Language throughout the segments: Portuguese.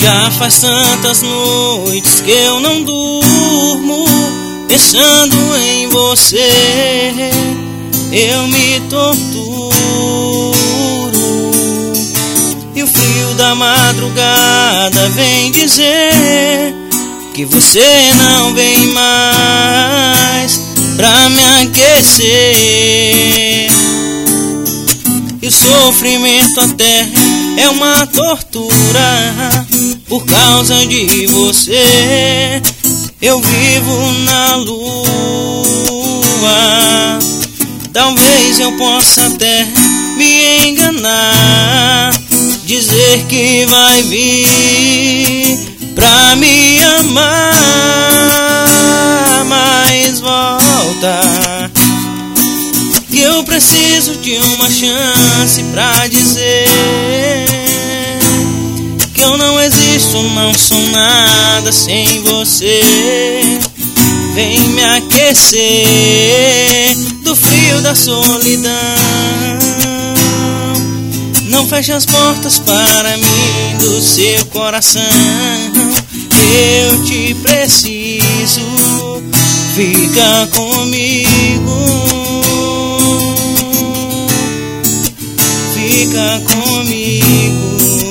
Já faz tantas noites que eu não durmo, pensando em você, eu me torturo. E o frio da madrugada vem dizer que você não vem mais pra me aquecer. E o sofrimento até é uma tortura. Por causa de você eu vivo na lua. Talvez eu possa até me enganar, dizer que vai vir pra me amar, mas volta, que eu preciso de uma chance pra dizer que eu não existo, não sou nada sem você. Vem me aquecer do frio da solidão. Não feche as portas para mim do seu coração. Eu te preciso, fica comigo, fica comigo.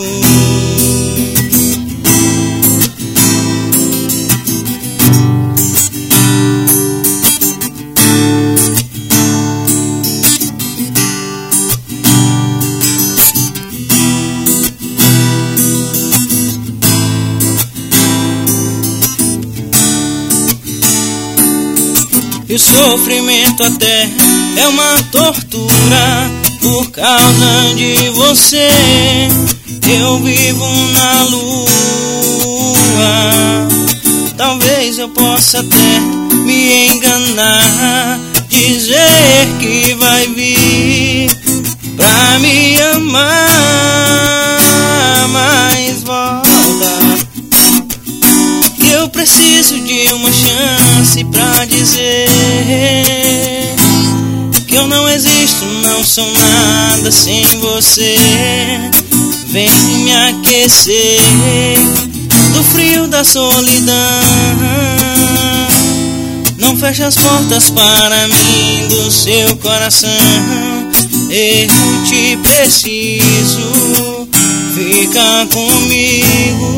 E o sofrimento até é uma tortura. Por causa de você eu vivo na lua. Talvez eu possa até me enganar, dizer que vai vir pra me amar, mas volta, que eu preciso de uma chance pra dizer que eu não existo, não sou nada sem você. Vem me aquecer do frio da solidão. Não feche as portas para mim do seu coração. Eu te preciso, fica comigo,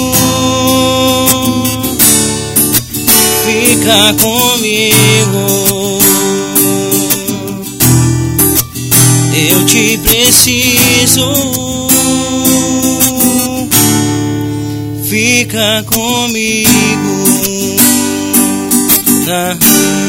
fica comigo. Eu te preciso, fica comigo.